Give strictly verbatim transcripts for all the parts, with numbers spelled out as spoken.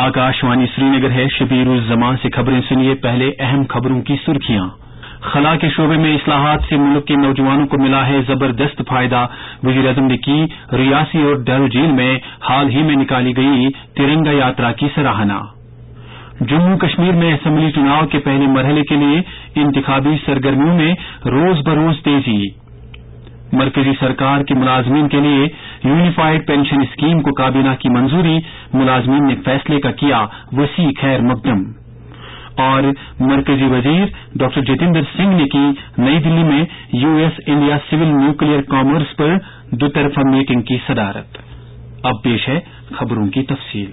आकाशवाणी श्रीनगर है। शबीर उज जमान से खबरें सुनिए। पहले अहम खबरों की सुर्खियां। खला के शोबे में इस्लाहात से मुल्क के नौजवानों को मिला है जबरदस्त फायदा। वजीर-ए-आजम ने की रियासी और डर जेल में हाल ही में निकाली गई तिरंगा यात्रा की सराहना। जम्मू कश्मीर में असेंबली चुनाव के पहले मरहले के लिए इंतखाबी सरगर्मियों में रोज बरोज तेजी। मरकजी सरकार के मुलाजमीन के लिए यूनिफाइड पेंशन स्कीम को काबीना की मंजूरी। मुलाजमीन ने फैसले का किया वसी खैर मकदम। और मरकजी वजीर डॉक्टर जितेंद्र सिंह ने की नई दिल्ली में US India civil nuclear commerce पर दोतरफा मीटिंग की सदारत। अब पेश है खबरों की तफसील।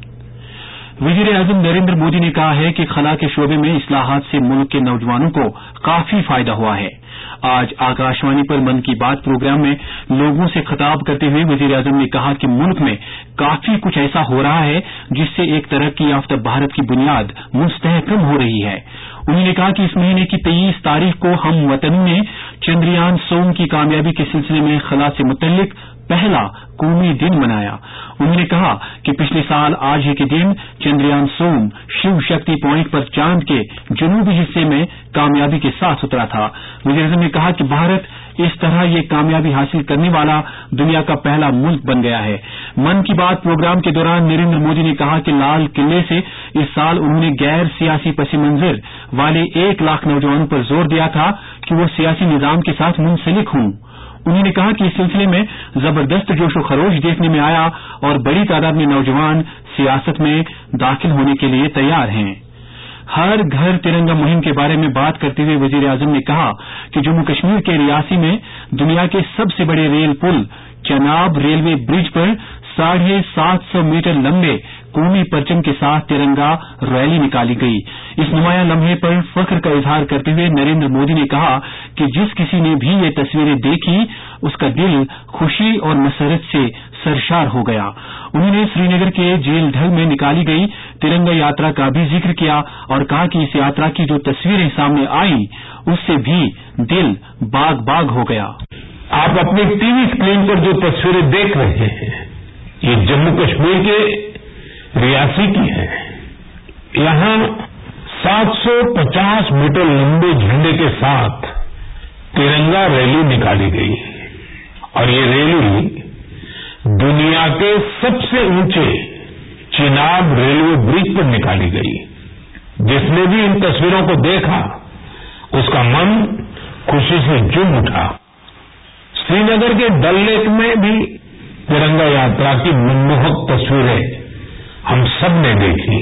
वजीर-ए-आजम नरेंद्र मोदी ने कहा है कि खला के शोबे में इस्लाहात से मुल्क के नौजवानों को काफी फायदा हुआ है। आज आकाशवाणी पर मन की बात प्रोग्राम में लोगों से खिताब करते हुए वजीर-ए-आजम ने कहा कि मुल्क में काफी कुछ ऐसा हो रहा है जिससे एक तरक्की याफ्ता भारत की बुनियाद मुस्तहकम हो रही है। उन्होंने कहा कि इस महीने की तेईस तारीख को हम वतनों ने चंद्रयान सोम की कामयाबी के सिलसिले में खला से मुतल्लिक पहला कौमी दिन मनाया। उन्होंने कहा कि पिछले साल आज ही के दिन चंद्रयान सोम शिव शक्ति पॉइंट पर चांद के जनूबी हिस्से में कामयाबी के साथ उतरा था। वजीर-ए-आजम ने कहा कि भारत इस तरह ये कामयाबी हासिल करने वाला दुनिया का पहला मुल्क बन गया है। मन की बात प्रोग्राम के दौरान नरेंद्र मोदी ने कहा कि लाल किले से इस साल उन्होंने गैर सियासी पसी मंजर वाले एक लाख नौजवानों पर जोर दिया था कि वो सियासी निजाम के साथ मुंसलिक हों। उन्होंने कहा कि इस सिलसिले में जबरदस्त जोशो खरोश देखने में आया और बड़ी तादाद में नौजवान सियासत में दाखिल होने के लिए तैयार हैं। हर घर तिरंगा मुहिम के बारे में बात करते हुए वजीर-ए-आजम ने कहा कि जम्मू कश्मीर के रियासी में दुनिया के सबसे बड़े रेल पुल चनाब रेलवे ब्रिज पर साढ़े सात सौ मीटर लंबे कौमी परचम के साथ तिरंगा रैली निकाली गई। इस नुमाया लम्हे पर फख्र का इजहार करते हुए नरेंद्र मोदी ने कहा कि जिस किसी ने भी ये तस्वीरें देखी उसका दिल खुशी और मसरत से सरशार हो गया। उन्होंने श्रीनगर के जेल ढल में निकाली गई तिरंगा यात्रा का भी जिक्र किया और कहा कि इस यात्रा की जो तस्वीरें सामने आई उससे भी दिल बाग बाग हो गया। आप अपनी टीवी स्क्रीन पर जो तस्वीरें देख रहे हैं ये जम्मू कश्मीर के रियासी की है। यहां सात सौ पचास मीटर लंबे झंडे के साथ तिरंगा रैली निकाली गई और ये रैली दुनिया के सबसे ऊंचे चिनाब रेलवे ब्रिज पर निकाली गई। जिसने भी इन तस्वीरों को देखा उसका मन खुशी से झूम उठा। श्रीनगर के डल लेक में भी तिरंगा यात्रा की मनमोहक तस्वीरें हम सब ने देखी।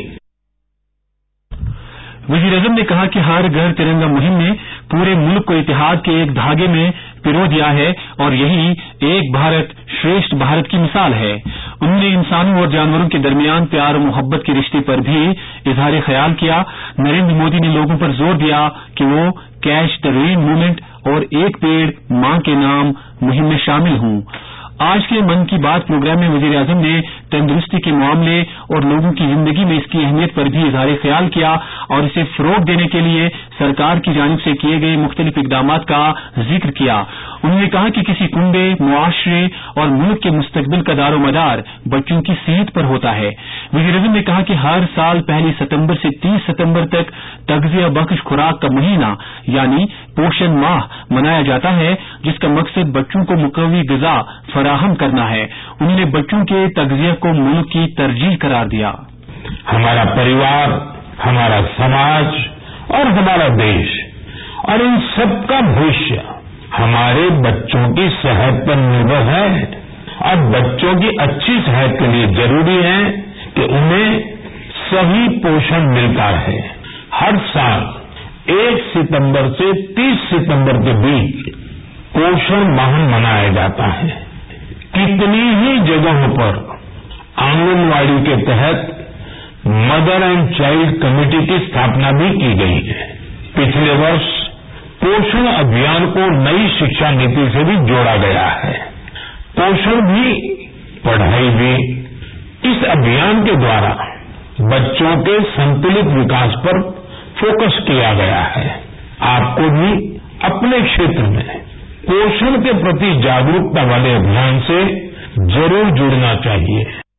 वजीर-ए-आजम ने कहा कि हर घर तिरंगा मुहिम ने पूरे मुल्क को इतिहाद के एक धागे में पिरो दिया है और यही एक भारत श्रेष्ठ भारत की मिसाल है। उन्होंने इंसानों और जानवरों के दरमियान प्यार और मोहब्बत के रिश्ते पर भी इजहार ख्याल किया। नरेंद्र मोदी ने लोगों पर जोर दिया कि वो कैच द रेन मूवमेंट और एक पेड़ मां के नाम मुहिम में शामिल हों। आज के मन की बात प्रोग्राम में वजीर-ए-आजम ने तंदुरुस्ती के मामले और लोगों की जिंदगी में इसकी अहमियत पर भी इजहार ख्याल किया और इसे फरोग देने के लिए सरकार की जानिब से किए गए मुख्तलिफ इकदामात का जिक्र किया। उन्होंने कहा कि किसी कुंबे मुआशरे और मुल्क के मुस्तकबिल का दारोमदार बच्चों की सेहत पर होता है। वजीर-ए-आजम ने कहा कि हर साल पहली सितंबर से तीस सितंबर तक तग़ज़िया बख्श खुराक का महीना यानी पोषण माह मनाया जाता है जिसका मकसद बच्चों को मुकव्वी ग़िज़ा फराहम करना है। उन्होंने बच्चों के तग़ज़िया को मुल्क की तरजीह करार दिया। हमारा परिवार, हमारा समाज और हमारा देश और इन सबका भविष्य हमारे बच्चों की सेहत पर निर्भर है और बच्चों की अच्छी सेहत के लिए जरूरी है कि उन्हें सही पोषण मिलता रहे। हर साल एक सितंबर से तीस सितंबर के बीच पोषण माह मनाया जाता है। कितनी ही जगहों पर आंगनवाड़ी के तहत मदर एंड चाइल्ड कमेटी की स्थापना भी की गई है। पिछले वर्ष पोषण अभियान को नई शिक्षा नीति से भी जोड़ा गया है। पोषण भी पढ़ाई भी। इस अभियान के द्वारा बच्चों के संतुलित विकास पर फोकस किया गया है। आपको भी अपने क्षेत्र में पोषण के प्रति जागरूकता वाले अभियान से जरूर जुड़ना चाहिए।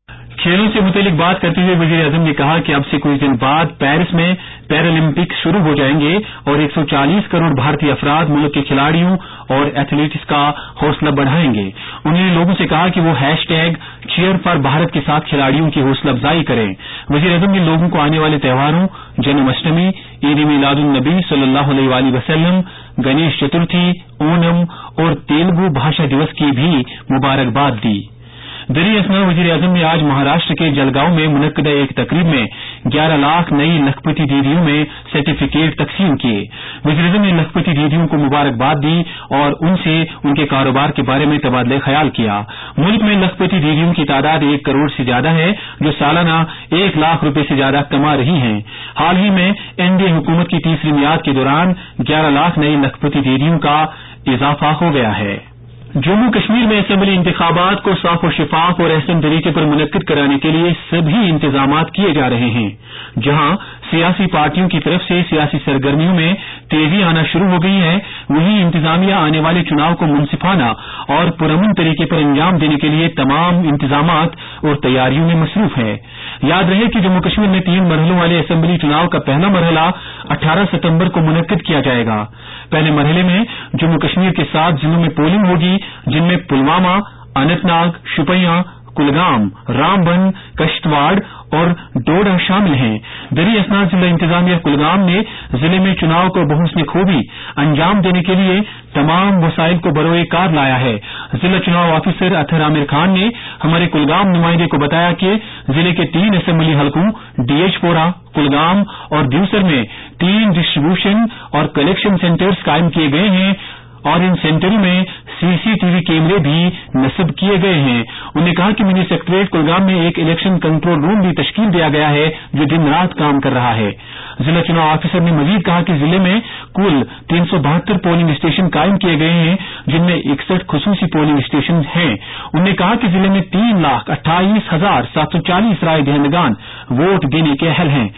کھیلوں سے متعلق بات کرتے ہوئے وزیر اعظم نے کہا کہ اب سے کچھ دن بعد پیرس میں پیرالمپکس شروع ہو جائیں گے اور ایک سو چالیس کروڑ بھارتی افراد ملک کے کھلاڑیوں اور ایتھلیٹس کا حوصلہ بڑھائیں گے. انہوں نے لوگوں سے کہا کہ وہ hashtag cheer for Bharat کے ساتھ کھلاڑیوں کی حوصلہ افزائی کریں. وزیر اعظم نے لوگوں کو آنے والے تہواروں جنم اشٹمی، عید میلاد النبی صلی اللہ علیہ وآلہ وسلم، گنیش چترتھی، اونم اور تیلگو بھاشا دیوس کی بھی مبارکباد دی. دری اثنا وزیر اعظم نے آج مہاراشٹر کے جلگاؤں میں منعقدہ ایک تقریب میں گیارہ لاکھ نئی لکھپتی دیدیوں میں سرٹیفکیٹ تقسیم کیے. وزیر اعظم نے لکھپتی دیدیوں کو مبارکباد دی اور ان سے ان کے کاروبار کے بارے میں تبادلہ خیال کیا. ملک میں لکھپتی دیدیوں کی تعداد ایک کروڑ سے زیادہ ہے جو سالانہ ایک لاکھ روپے سے زیادہ کما رہی ہیں. حال ہی میں این ڈی اے حکومت کی تیسری میعاد کے دوران گیارہ لاکھ نئی لکھپتی دیدیوں کا اضافہ ہو گیا ہے. جموں کشمیر میں اسمبلی انتخابات کو صاف و شفاف اور احسن طریقے پر منعقد کرانے کے لیے سبھی انتظامات کیے جا رہے ہیں. جہاں سیاسی پارٹیوں کی طرف سے سیاسی سرگرمیوں میں تیزی آنا شروع ہو گئی ہے، وہیں انتظامیہ آنے والے چناؤ کو منصفانہ اور پرامن طریقے پر انجام دینے کے لیے تمام انتظامات اور تیاریوں میں مصروف ہے. یاد رہے کہ جموں کشمیر میں تین مرحلوں والے اسمبلی چناؤ کا پہلا مرحلہ اٹھارہ ستمبر کو منعقد کیا جائے گا. پہلے مرحلے میں جموں کشمیر کے سات ضلعوں میں پولنگ ہوگی، جن میں پلوامہ، اننت ناگ، شوپیاں، کلگام، رام بن، کشتواڑ اور ڈوڈا شامل ہیں. دری اثنا ضلع انتظامیہ کلگام نے ضلع میں چناؤ کو بحسن خوبی انجام دینے کے لیے تمام وسائل کو بروئے کار لایا ہے. ضلع چناؤ آفیسر اطہر عامر خان نے ہمارے کلگام نمائندے کو بتایا کہ ضلع کے تین اسمبلی حلقوں ڈی ایچ پورہ، کلگام اور دیوسر میں تین ڈسٹریبیوشن اور کلیکشن سینٹرز قائم کیے گئے ہیں اور ان سینٹروں میں سی سی ٹی وی کیمرے بھی نصب کیے گئے ہیں. انہوں نے کہا کہ منی سیکٹریٹ کلگام میں ایک الیکشن کنٹرول روم بھی تشکیل دیا گیا ہے جو دن رات کام کر رہا ہے. ضلع چناؤ آفیسر نے مزید کہا کہ ضلع میں کل تین سو بہتر پولنگ اسٹیشن قائم کیے گئے ہیں جن میں اکسٹھ خصوصی پولنگ اسٹیشن ہیں. انہوں نے کہا کہ ضلع میں تین لاکھ اٹھائیس ہزار سات سو چالیس رائے دہندگان ووٹ دینے کے اہل ہیں.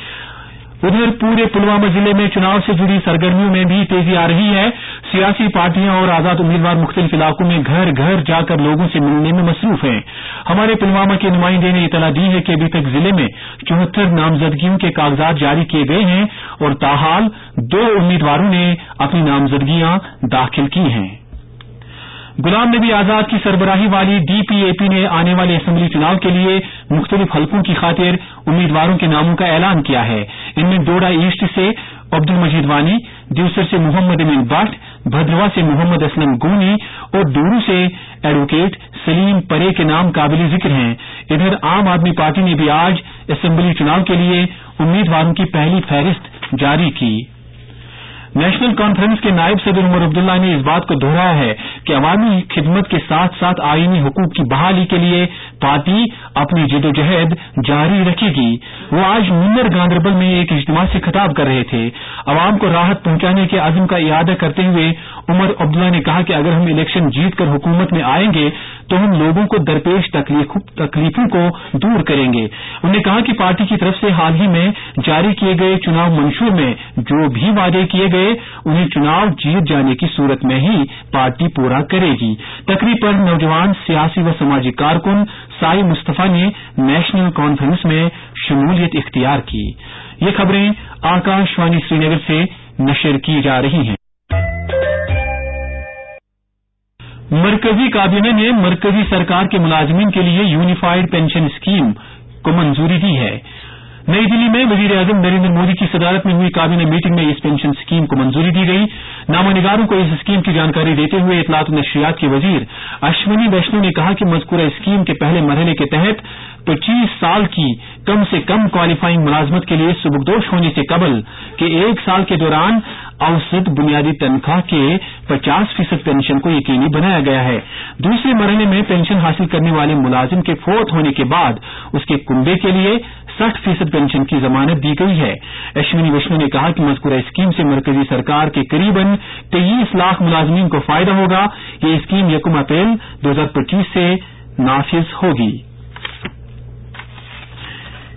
ادھر پورے پلوامہ ضلع میں چناؤ سے جڑی سرگرمیوں میں بھی تیزی آ رہی ہے. سیاسی پارٹیاں اور آزاد امیدوار مختلف علاقوں میں گھر گھر جا کر لوگوں سے ملنے میں مصروف ہیں. ہمارے پلوامہ کے نمائندے نے اطلاع دی ہے کہ ابھی تک ضلع میں چوہتر نامزدگیوں کے کاغذات جاری کیے گئے ہیں اور تاحال دو امیدواروں نے اپنی نامزدگیاں داخل کی ہیں. غلام نبی آزاد کی سربراہی والی ڈی پی اے پی نے آنے والے اسمبلی چناؤ کے لیے مختلف حلقوں کی خاطر امیدواروں کے ناموں کا اعلان کیا ہے. ان میں ڈوڈا ایسٹ سے عبد المجید وانی، دیوسر سے محمد امین بٹ، بھدرواہ سے محمد اسلم گونی اور ڈورو سے ایڈوکیٹ سلیم پرے کے نام قابل ذکر ہیں. ادھر عام آدمی پارٹی نے بھی آج اسمبلی چناؤ کے لیے امیدواروں کی پہلی فہرست جاری کی. نیشنل کانفرنس کے نائب صدر عمر عبداللہ نے اس بات کو دہرایا ہے کہ عوامی خدمت کے ساتھ ساتھ آئینی حقوق کی بحالی کے لیے پارٹی اپنی جدوجہد جاری رکھے گی. وہ آج منر گاندربل میں ایک اجتماع سے خطاب کر رہے تھے. عوام کو راحت پہنچانے کے عزم کا اعادہ کرتے ہوئے عمر عبداللہ نے کہا کہ اگر ہم الیکشن جیت کر حکومت میں آئیں گے تو ہم لوگوں کو درپیش تکلیفوں کو دور کریں گے. انہوں نے کہا کہ پارٹی کی طرف سے حال ہی میں جاری کیے گئے چناؤ منشور میں جو بھی وعدے کیے گئے انہیں چناؤ جیت جانے کی صورت میں ہی پارٹی پورا کرے گی. تقریب پر نوجوان سیاسی و سماجی کارکن سائی مصطفیٰ نے نیشنل کانفرنس میں شمولیت اختیار کی. یہ خبریں آکاش وانی سری نگر سے نشر کی جا رہی ہیں. مرکزی کابینہ نے مرکزی سرکار کے ملازمین کے لیے یونیفائڈ پینشن اسکیم کو منظوری دی ہے. نئی دلی میں وزیر اعظم نریندر مودی کی صدارت میں ہوئی کابینہ میٹنگ میں اس پینشن اسکیم کو منظوری دی گئی. نامہ نگاروں کو اس اسکیم کی جانکاری دیتے ہوئے اطلاعات و نشریات کے وزیر اشونی ویشنو نے کہا کہ مذکورہ اسکیم کے پہلے مرحلے کے تحت پچیس سال کی کم سے کم کوالیفائنگ ملازمت کے لیے سبکدوش ہونے سے قبل کے ایک سال کے دوران اوسط بنیادی تنخواہ کے پچاس فیصد پینشن کو یقینی بنایا گیا ہے. دوسرے مرحلے میں پینشن حاصل کرنے والے ملازم کے فوت ہونے کے بعد اس کے کنبے کے لیے ساٹھ فیصد پینشن کی ضمانت دی گئی ہے. اشونی ویشنو نے کہا کہ مذکورہ اسکیم سے مرکزی سرکار کے قریباً تیئیس لاکھ ملازمین کو فائدہ ہوگا. یہ اسکیم یکم اپریل دو ہزار پچیس سے نافذ ہوگی.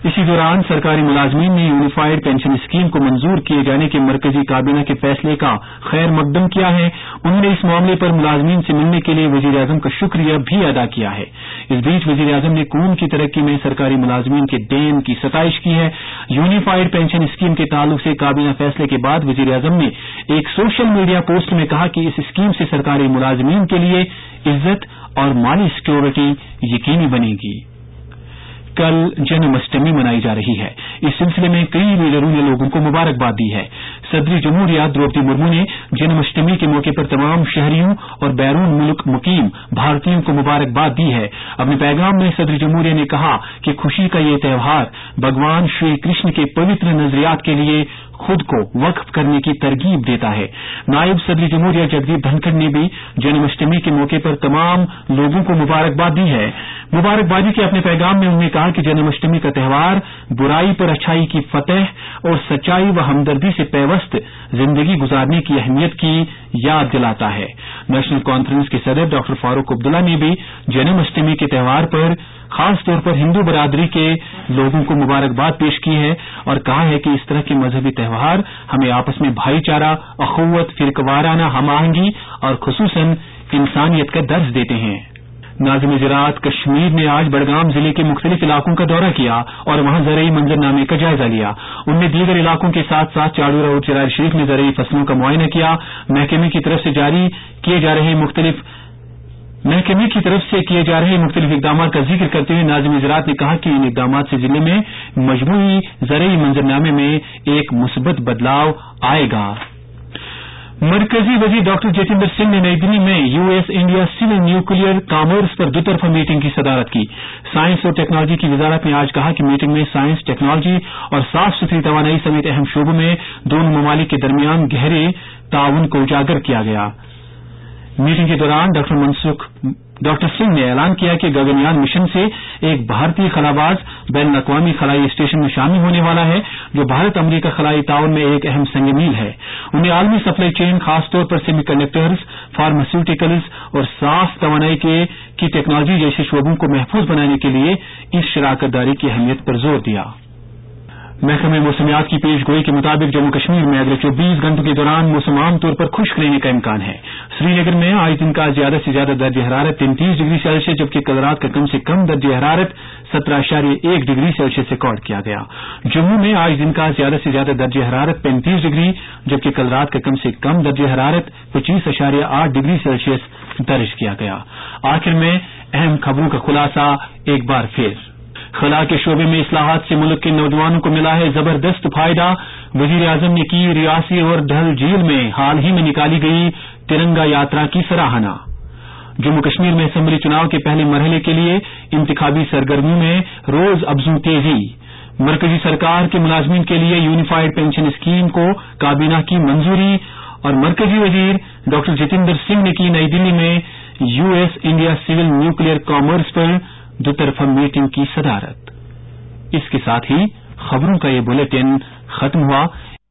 इसी दौरान सरकारी मुलाजमीन ने यूनिफाइड पेंशन स्कीम को मंजूर किए जाने के मरकजी काबीना के फैसले का खैर मकदम किया है। उन्होंने इस मामले पर मुलाजमीन से मिलने के लिए वजीर आजम का शुक्रिया भी अदा किया है। इस बीच वजीर आजम ने कौम की तरक्की में सरकारी मुलाजमीन के देन की सताइश की है। यूनिफाइड पेंशन स्कीम के ताल्लुक से काबीना फैसले के बाद वजीर आजम ने एक सोशल मीडिया पोस्ट में कहा कि इस स्कीम से सरकारी मुलाजमीन के लिए इज्जत और माली सिक्योरिटी यकीनी बनेगी। कल जन्माष्टमी मनाई जा रही है। इस सिलसिले में कई लीडरों ने लोगों को मुबारकबाद दी है। सदर जमहूरिया द्रौपदी मुर्मू ने जन्माष्टमी के मौके पर तमाम शहरियों और बैरून मुल्क मुकीम भारतीयों को मुबारकबाद दी है। अपने पैगाम में सदर जमहूरिया ने कहा कि खुशी का ये त्यौहार भगवान श्री कृष्ण के पवित्र नजरियात के लिए खुद को वक्फ करने की तरगीब देता है। नायब सदर जमहूरिया जगदीप धनखड़ ने भी जन्माष्टमी के मौके पर तमाम लोगों को मुबारकबाद दी है। मुबारकबादी के अपने पैगाम में उन्होंने कहा कि जन्माष्टमी का त्यौहार बुराई पर अच्छाई की फतह और सच्चाई व हमदर्दी से पैवस्त जिंदगी गुजारने की अहमियत की याद दिलाता है। नेशनल कॉन्फ्रेंस के सदर डॉक्टर फारूक अब्दुल्ला ने भी जन्माष्टमी के त्यौहार पर खास तौर पर हिंदू बरादरी के लोगों को मुबारकबाद पेश की है और कहा है कि इस तरह के मजहबी त्यौहार हमें आपस में भाईचारा, अखुवत, फिरकवाराना हम आहंगी और खुसूसन इंसानियत का दर्ज देते हैं। नाज़िम ज़राअत कश्मीर ने आज बडगाम जिले के मुख्तलिफ इलाकों का दौरा किया और वहां ज़रई मंजरनामे का जायजा लिया। उनने दीगर इलाकों के साथ साथ चाड़ूरा और चिरार शरीफ में ज़रई फसलों का मुआयना किया। महकमे की तरफ से जारी किए जा रहे मुख्तलिफ महकमे की तरफ से किए जा रहे मुख्तलिफ इकदाम का जिक्र करते हुए नाज़िम ज़राअत ने कहा कि इन इकदाम से जिले में मजमूई ज़रई मंजरनामे में एक मुस्बत बदलाव आएगा। मरकजी वजीर डॉक्टर जितेंद्र सिंह ने नई दिल्ली में US India civil nuclear commerce पर दुतरफा मीटिंग की सदारत की। साइंस और टेक्नोलॉजी की वजारत ने आज कहा कि मीटिंग में साइंस, टेक्नोलॉजी और साफ सुथरी तवानाई समेत अहम शोबों में दोनों ममालिक के दरमियान गहरे ताउन को उजागर किया गया। मीटिंग के दौरान डॉक्टर मनसुख डॉक्टर सिंह ने ऐलान किया कि गगनयान मिशन से एक भारतीय खलाबाज बैन अक़वामी खलाई स्टेशन में शामिल होने वाला है, जो भारत अमरीका खलाई ताउन में एक अहम संग मील है। उन्हें आलमी सप्लाई चेन, खासतौर पर सेमी कंडक्टर्स, फार्मास्यूटिकल्स और साफ तवानाई के की टेक्नोलॉजी जैसे शोबों को महफूज बनाने के लिए इस शराकत दारी की अहमियत पर जोर दिया। महकमे मौसमियात की पेश गोई के मुताबिक जम्मू कश्मीर में अगले चौबीस घंटों के दौरान मौसम आमतौर पर खुश्क रहने का इम्कान है। श्रीनगर में आज दिन का ज्यादा से ज्यादा दर्ज हरारत तैंतीस डिग्री सेल्सियस जबकि कल रात का कम से कम दर्ज हरारत सत्रह अशारिया एक डिग्री सेल्सियस रिकॉर्ड किया गया। जम्मू में आज दिन का ज्यादा से ज्यादा दर्ज हरारत पैंतीस डिग्री जबकि कल रात का कम से कम दर्ज हरारत पच्चीस अशारिया आठ डिग्री सेल्सियस दर्ज किया गया। आखिर में अहम खबरों का खुलासा एक बार फिर। खला के शोबे में इस्लाहात से मुल्क के नौजवानों को मिला है जबरदस्त फायदा। वजीर आजम ने की रियासी और डल झील में हाल ही में निकाली गई तिरंगा यात्रा की सराहना। जम्मू कश्मीर में असेंबली चुनाव के पहले मरहले के लिए इंतखाबी सरगर्मियों में रोज अफजू तेजी। मरकजी सरकार के मुलाजमीन के लिए यूनिफाइड पेंशन स्कीम को काबीना की मंजूरी और मरकजी वजीर डॉक्टर जितेंद्र सिंह ने की नई दिल्ली में US India civil nuclear commerce पर दुतरफा मीटिंग की सदारत। इसके साथ ही खबरों का ये बुलेटिन खत्म हुआ।